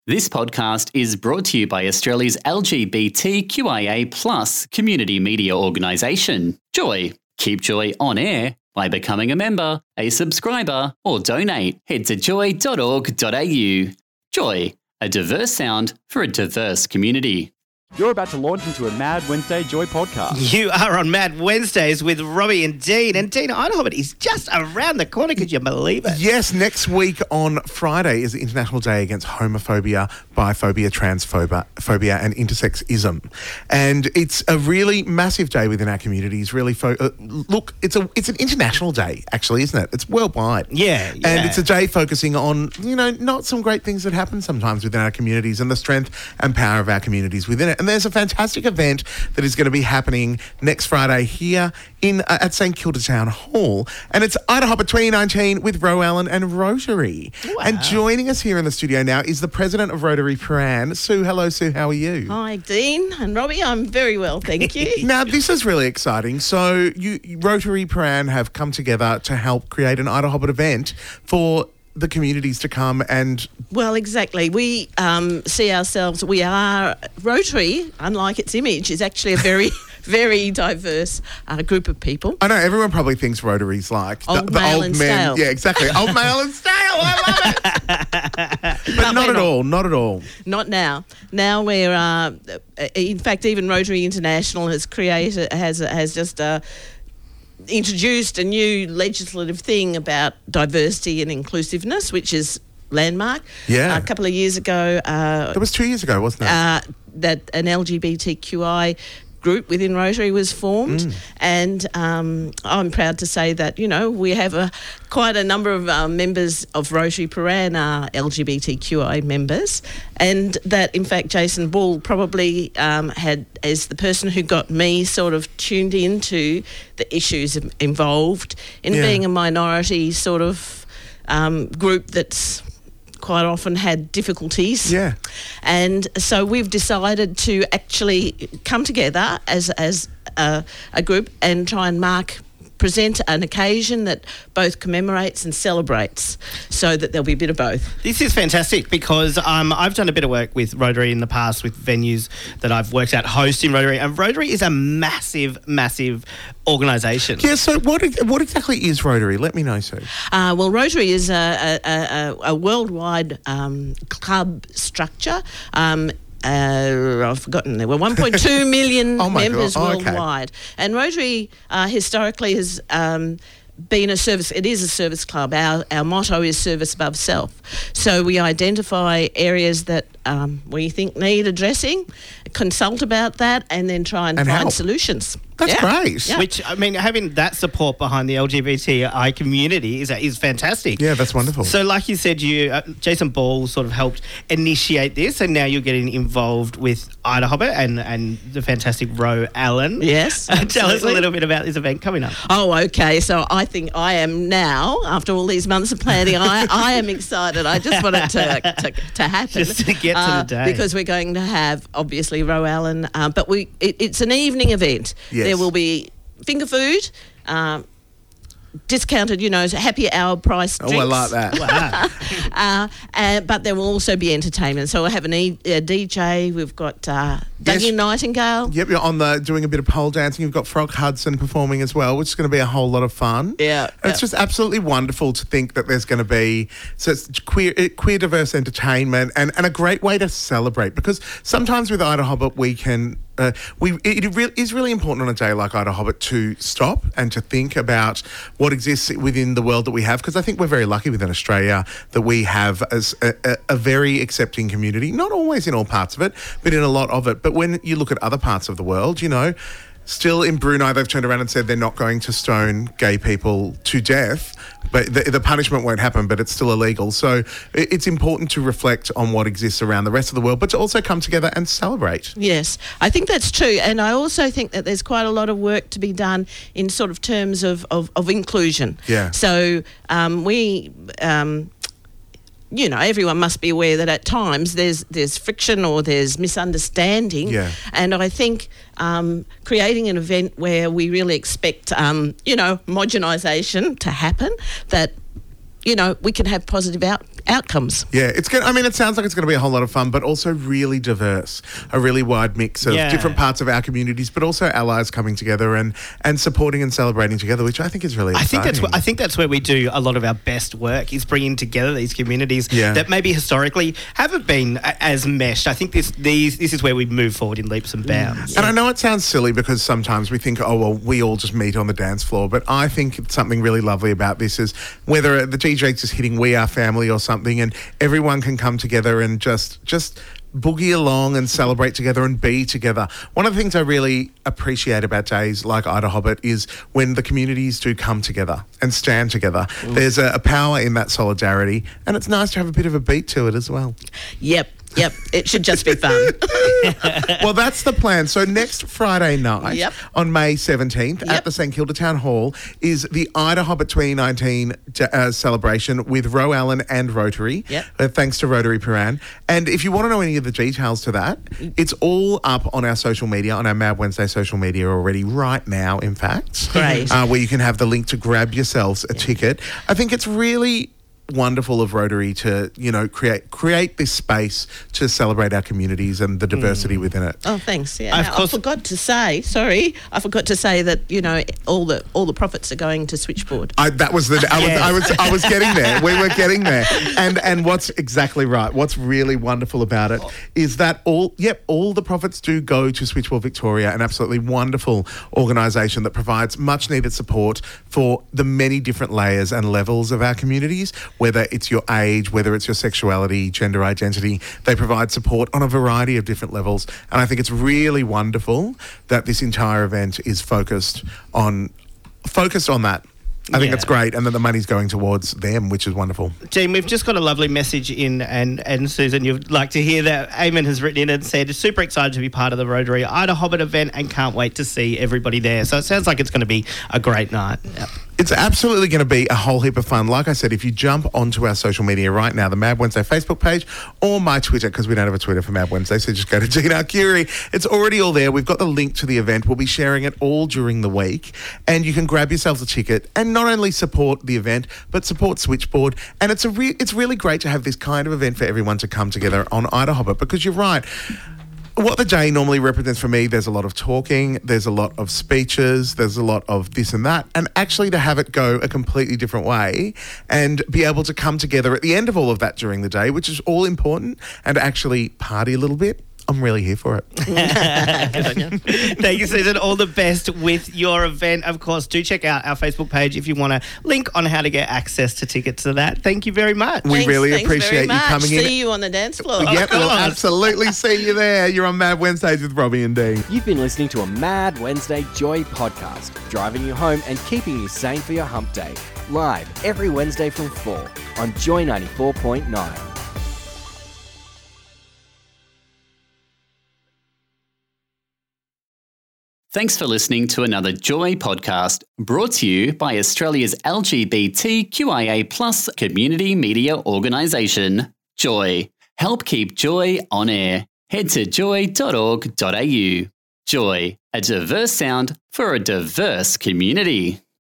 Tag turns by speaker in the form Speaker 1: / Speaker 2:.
Speaker 1: This podcast is brought to you by Australia's LGBTQIA+ community media organisation, Joy. Keep Joy on air by becoming a member, a subscriber, or donate. Head to joy.org.au. Joy, a diverse sound for a diverse community.
Speaker 2: You're about to launch into a Mad Wednesday Joy podcast.
Speaker 3: You are on Mad Wednesdays with Robbie and Dean. And Dean, Ida Hobbit is just around the corner. Could you believe it?
Speaker 4: Yes, next week on Friday is the International Day Against Homophobia, Biphobia, Transphobia and Intersexism. And it's a really massive day within our communities. Really, look, it's an international day, actually, isn't it? It's worldwide.
Speaker 3: Yeah.
Speaker 4: And it's a day focusing on, not some great things that happen sometimes within our communities and the strength and power of our communities within it. And there's a fantastic event that is going to be happening next Friday here at St Kilda Town Hall. And it's Ida Hobbit 2019 with Ro Allen and Rotary. Wow. And joining us here in the studio now is the president of Rotary Prahran, Sue. Hello, Sue. How are you?
Speaker 5: Hi, Dean and Robbie. I'm very well, thank you.
Speaker 4: Now, this is really exciting. So Rotary Prahran have come together to help create an Ida Hobbit event for the communities to come and...
Speaker 5: Well, exactly. We see ourselves, we are, Rotary, unlike its image, is actually a very, very diverse group of people.
Speaker 4: I know, everyone probably thinks Rotary's like
Speaker 5: old
Speaker 4: the
Speaker 5: male
Speaker 4: old
Speaker 5: and
Speaker 4: men.
Speaker 5: stale.
Speaker 4: Yeah, exactly. Old male and stale. I love it. But not at all. Not at all.
Speaker 5: Not now. Now we're, in fact, even Rotary International has just introduced a new legislative thing about diversity and inclusiveness, which is landmark.
Speaker 4: Yeah.
Speaker 5: A couple of years ago.
Speaker 4: That was 2 years ago, wasn't it?
Speaker 5: That an LGBTQI group within Rotary was formed, and I'm proud to say that we have quite a number of members of Rotary Prahran are LGBTQI members, and that in fact Jason Bull probably had as the person who got me sort of tuned into the issues involved in being a minority sort of group that's quite often had difficulties.
Speaker 4: Yeah.
Speaker 5: And so we've decided to actually come together as a group and try and present an occasion that both commemorates and celebrates, so that there'll be a bit of both.
Speaker 3: This is fantastic because I've done a bit of work with Rotary in the past with venues that I've worked at hosting Rotary, and Rotary is a massive, massive organisation.
Speaker 4: Yeah, so what exactly is Rotary? Let me know, Sue.
Speaker 5: Well, Rotary is a worldwide club structure. I've forgotten. There were 1.2 million members worldwide. And Rotary historically has been a service. It is a service club. Our motto is service above self. So we identify areas that we think need addressing, consult about that, and then try and find
Speaker 4: help.
Speaker 5: Solutions.
Speaker 4: That's great.
Speaker 5: Yeah.
Speaker 3: Which, I mean, having that support behind the LGBTI community is fantastic.
Speaker 4: Yeah, that's wonderful.
Speaker 3: So like you said, Jason Ball sort of helped initiate this, and now you're getting involved with Ida Hobbit and the fantastic Ro Allen.
Speaker 5: Yes,
Speaker 3: Tell us a little bit about this event coming up.
Speaker 5: Oh, okay. So I think I am now, after all these months of planning, I am excited. I just want it to happen.
Speaker 3: Just to get to the day.
Speaker 5: Because we're going to have, obviously, Ro Allen, but it's an evening event.
Speaker 4: Yes.
Speaker 5: There will be finger food, discounted, happy hour price drinks.
Speaker 4: Oh, I like that.
Speaker 3: Wow.
Speaker 5: But there will also be entertainment. So we'll have a DJ. We've got Dougie Nightingale.
Speaker 4: Yep, you're on doing a bit of pole dancing. You've got Frog Hudson performing as well, which is going to be a whole lot of fun.
Speaker 5: Yeah.
Speaker 4: It's just absolutely wonderful to think that there's going to be it's queer diverse entertainment and a great way to celebrate, because sometimes with Ida Hobbit we can it is really important on a day like Ida Hobbit to stop and to think about what exists within the world that we have, because I think we're very lucky within Australia that we have as a very accepting community, not always in all parts of it, but in a lot of it. But when you look at other parts of the world, still in Brunei, they've turned around and said they're not going to stone gay people to death, but the punishment won't happen, but it's still illegal. So it's important to reflect on what exists around the rest of the world, but to also come together and celebrate.
Speaker 5: Yes, I think that's true. And I also think that there's quite a lot of work to be done in sort of terms of inclusion.
Speaker 4: Yeah.
Speaker 5: So we... everyone must be aware that at times there's friction or there's misunderstanding.
Speaker 4: Yeah.
Speaker 5: And I think creating an event where we really expect, homogenisation to happen, that we can have positive outcomes.
Speaker 4: Yeah, it's good. I mean, it sounds like it's going to be a whole lot of fun, but also really diverse, a really wide mix of different parts of our communities, but also allies coming together and supporting and celebrating together, which I think is really exciting.
Speaker 3: I think that's where we do a lot of our best work, is bringing together these communities that maybe historically haven't been as meshed. I think this is where we move forward in leaps and bounds.
Speaker 4: And I know it sounds silly because sometimes we think, oh, well, we all just meet on the dance floor, but I think something really lovely about this is whether the DJ's is hitting We Are Family or something, and everyone can come together and just boogie along and celebrate together and be together. One of the things I really appreciate about days like Ida Hobbit is when the communities do come together and stand together. There's a power in that solidarity, and it's nice to have a bit of a beat to it as well.
Speaker 5: Yep. It should just be fun.
Speaker 4: Well, that's the plan. So next Friday night on May 17th at the St Kilda Town Hall is the Ida Hobbit 2019 celebration with Roe Allen and Rotary, thanks to Rotary Prahran. And if you want to know any of the details to that, it's all up on our social media, on our Mad Wednesday social media already right now, in fact.
Speaker 5: Great.
Speaker 4: Where you can have the link to grab yourselves a ticket. I think it's really wonderful of Rotary to, create this space to celebrate our communities and the diversity within it.
Speaker 5: Oh, thanks. Yeah. I forgot to say that, all the profits are going to Switchboard.
Speaker 4: I was getting there. We were getting there. And what's exactly right, what's really wonderful about it is that all the profits do go to Switchboard Victoria, an absolutely wonderful organisation that provides much needed support for the many different layers and levels of our communities, whether it's your age, whether it's your sexuality, gender identity. They provide support on a variety of different levels. And I think it's really wonderful that this entire event is focused on that. I think it's great, and that the money's going towards them, which is wonderful.
Speaker 3: Jean, we've just got a lovely message in, and Susan, you'd like to hear that. Eamon has written in and said, super excited to be part of the Rotary Ida Hobbit event and can't wait to see everybody there. So it sounds like it's going to be a great night. Yep.
Speaker 4: It's absolutely going to be a whole heap of fun. Like I said, if you jump onto our social media right now, the Mad Wednesday Facebook page or my Twitter, because we don't have a Twitter for Mad Wednesday, so just go to Jean Arcuri. It's already all there. We've got the link to the event. We'll be sharing it all during the week, and you can grab yourselves a ticket and not only support the event, but support Switchboard. And it's really great to have this kind of event for everyone to come together on Ida Hobbit, because you're right. What the day normally represents for me, there's a lot of talking, there's a lot of speeches, there's a lot of this and that, and actually to have it go a completely different way and be able to come together at the end of all of that during the day, which is all important, and actually party a little bit. I'm really here for it.
Speaker 3: Good on you. Thank you, Susan. All the best with your event. Of course, do check out our Facebook page if you want a link on how to get access to tickets to that. Thank you very much.
Speaker 4: We really appreciate you coming in.
Speaker 5: See you on the dance floor.
Speaker 4: Yep, we'll absolutely see you there. You're on Mad Wednesdays with Robbie and Dee.
Speaker 2: You've been listening to a Mad Wednesday Joy podcast, driving you home and keeping you sane for your hump day. Live every Wednesday from 4 on Joy 94.9.
Speaker 1: Thanks for listening to another Joy podcast brought to you by Australia's LGBTQIA+ community media organisation, Joy. Help keep Joy on air. Head to joy.org.au. Joy, a diverse sound for a diverse community.